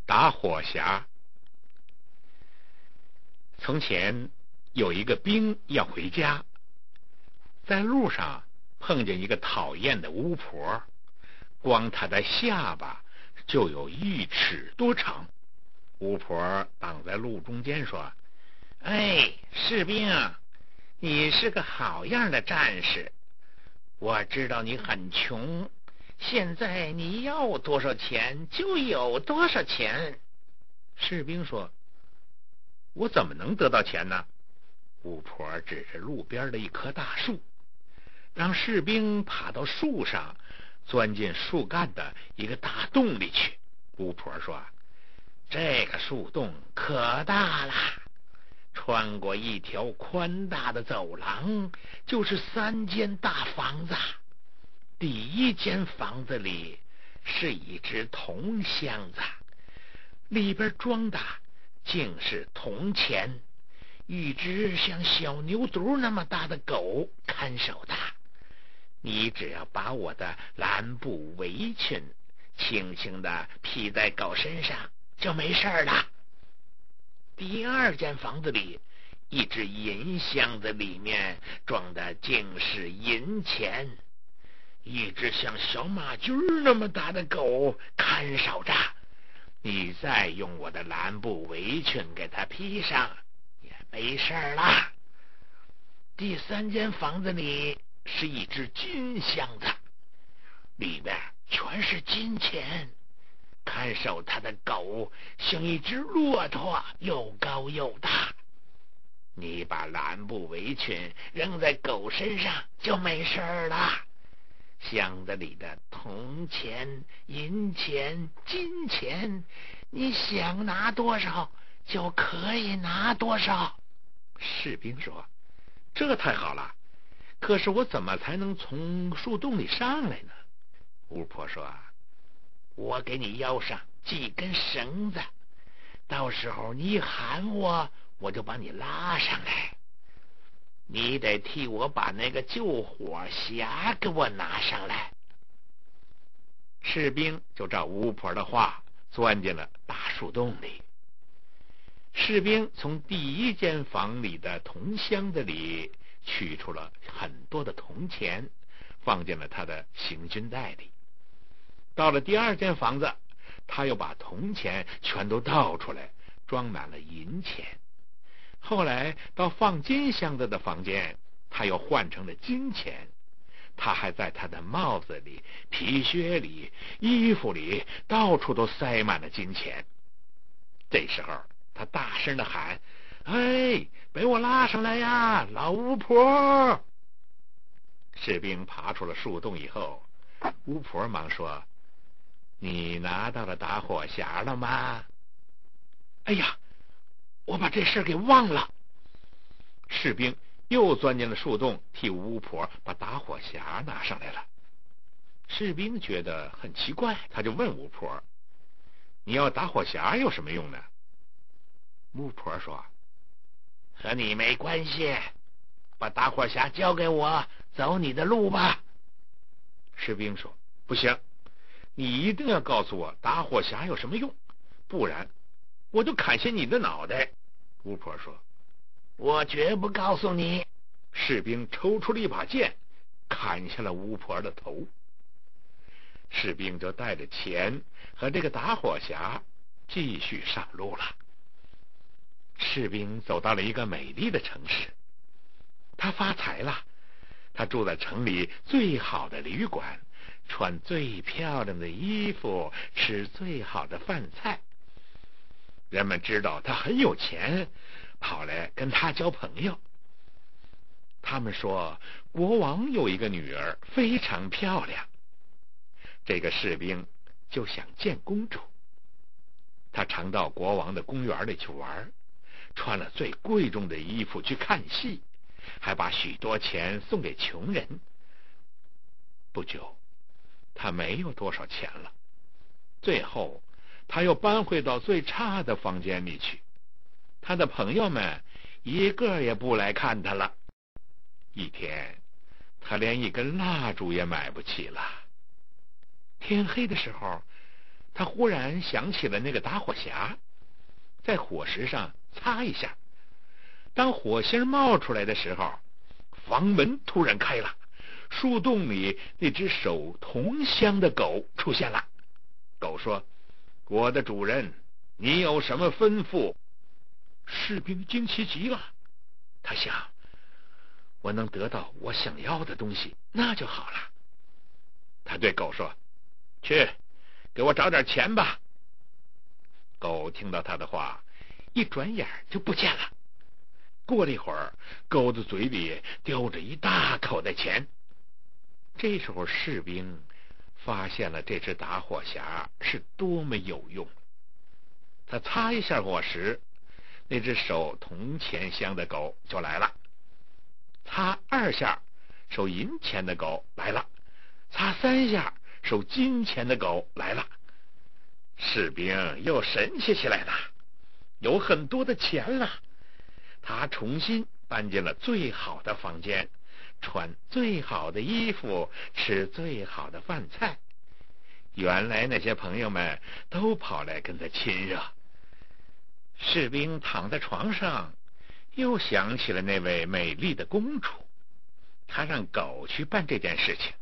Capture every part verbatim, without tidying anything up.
打火匣。从前有一个兵要回家，在路上碰见一个讨厌的巫婆，光她的下巴就有一尺多长。巫婆挡在路中间说：哎，士兵，你是个好样的战士，我知道你很穷，现在你要多少钱就有多少钱。士兵说：我怎么能得到钱呢？巫婆指着路边的一棵大树，让士兵爬到树上，钻进树干的一个大洞里去。巫婆说：这个树洞可大了，穿过一条宽大的走廊，就是三间大房子。第一间房子里是一只铜箱子，里边装的竟是铜钱，一只像小牛犊那么大的狗看守它。你只要把我的蓝布围裙轻轻地披在狗身上，就没事了。第二间房子里，一只银箱子里面装的竟是银钱，一只像小马驹那么大的狗看守着。你再用我的蓝布围裙给它披上，也没事了。第三间房子里是一只金箱子，里边全是金钱，看守它的狗像一只骆驼，又高又大。你把蓝布围裙扔在狗身上就没事了。箱子里的铜钱、银钱、金钱，你想拿多少就可以拿多少。士兵说：这太好了，可是我怎么才能从树洞里上来呢？巫婆说：我给你腰上系根绳子，到时候你一喊我，我就把你拉上来。你得替我把那个救火匣给我拿上来。士兵就照巫婆的话钻进了大树洞里。士兵从第一间房里的铜箱子里取出了很多的铜钱，放进了他的行军袋里。到了第二间房子，他又把铜钱全都倒出来，装满了银钱。后来到放金箱子的房间，他又换成了金钱。他还在他的帽子里、皮靴里、衣服里到处都塞满了金钱。这时候他大声的喊：哎，被我拉上来呀，老巫婆！士兵爬出了树洞以后，巫婆忙说：你拿到了打火匣了吗？哎呀，我把这事给忘了。士兵又钻进了树洞，替巫婆把打火匣拿上来了。士兵觉得很奇怪，他就问巫婆：你要打火匣有什么用呢？巫婆说：和你没关系，把打火匣交给我，走你的路吧。士兵说：不行，你一定要告诉我打火匣有什么用，不然我就砍下你的脑袋。巫婆说：我绝不告诉你。士兵抽出了一把剑，砍下了巫婆的头。士兵就带着钱和这个打火匣继续上路了。士兵走到了一个美丽的城市，他发财了。他住在城里最好的旅馆，穿最漂亮的衣服，吃最好的饭菜。人们知道他很有钱，跑来跟他交朋友。他们说国王有一个女儿非常漂亮。这个士兵就想见公主。他常到国王的公园里去玩，穿了最贵重的衣服去看戏，还把许多钱送给穷人。不久，他没有多少钱了。最后他又搬回到最差的房间里去，他的朋友们一个也不来看他了。一天，他连一根蜡烛也买不起了。天黑的时候， 他忽然想起了那个打火匣，在火石上擦一下，当火星冒出来的时候，房门突然开了，树洞里那只手同香的狗出现了。狗说：“我的主人，你有什么吩咐？”士兵惊奇极了，他想，我能得到我想要的东西，那就好了。他对狗说：“去，给我找点钱吧。”狗听到他的话，一转眼就不见了。过了一会儿，狗的嘴里叼着一大口的钱。这时候士兵发现了这只打火匣是多么有用。他擦一下火石，那只手铜钱香的狗就来了。擦二下，收银钱的狗来了。擦三下，收金钱的狗来了。士兵又神气起来了，有很多的钱了。他重新搬进了最好的房间，穿最好的衣服，吃最好的饭菜。原来那些朋友们都跑来跟他亲热。士兵躺在床上，又想起了那位美丽的公主，他让狗去办这件事情。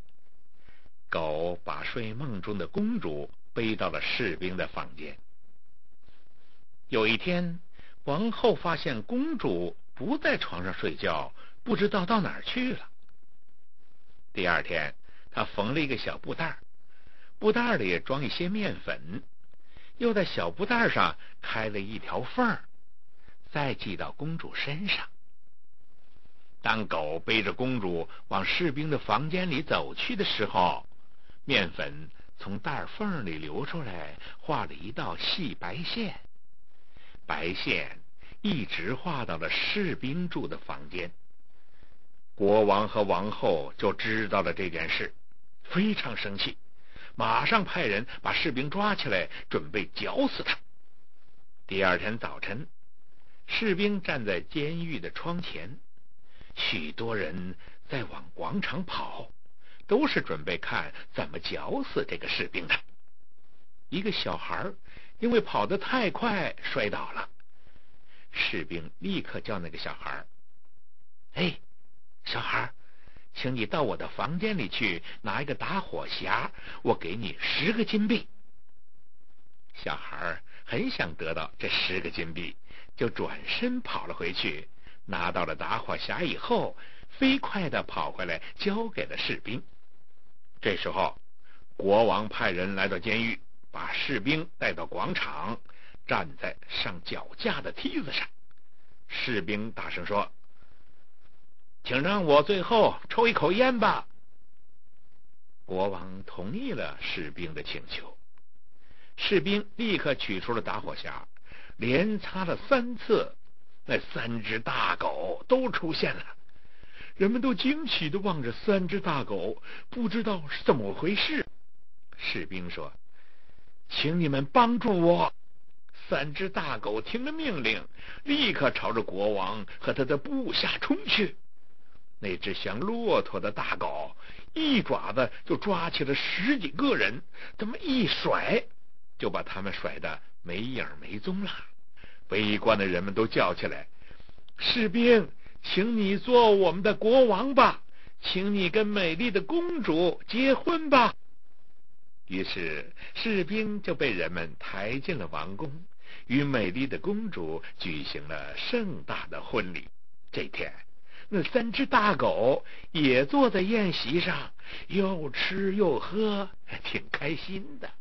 狗把睡梦中的公主背到了士兵的房间。有一天，王后发现公主不在床上睡觉，不知道到哪儿去了。第二天，她缝了一个小布袋，布袋里装一些面粉，又在小布袋上开了一条缝，再系到公主身上。当狗背着公主往士兵的房间里走去的时候，面粉从袋缝里流出来，画了一道细白线，白线一直画到了士兵住的房间。国王和王后就知道了这件事，非常生气，马上派人把士兵抓起来，准备绞死他。第二天早晨，士兵站在监狱的窗前，许多人在往广场跑，都是准备看怎么绞死这个士兵的。一个小孩因为跑得太快摔倒了，士兵立刻叫那个小孩：“哎，小孩，请你到我的房间里去拿一个打火匣，我给你十个金币。”小孩很想得到这十个金币，就转身跑了回去，拿到了打火匣以后，飞快地跑回来交给了士兵。这时候，国王派人来到监狱，把士兵带到广场，站在上脚架的梯子上。士兵大声说：“请让我最后抽一口烟吧。”国王同意了士兵的请求。士兵立刻取出了打火匣，连擦了三次，那三只大狗都出现了。人们都惊奇地望着三只大狗，不知道是怎么回事。士兵说：“请你们帮助我。”三只大狗听了命令，立刻朝着国王和他的部下冲去。那只像骆驼的大狗一爪子就抓起了十几个人，这么一甩，就把他们甩得没影没踪了。围观的人们都叫起来：“士兵，请你做我们的国王吧，请你跟美丽的公主结婚吧。”于是士兵就被人们抬进了王宫，与美丽的公主举行了盛大的婚礼。这天，那三只大狗也坐在宴席上，又吃又喝，挺开心的。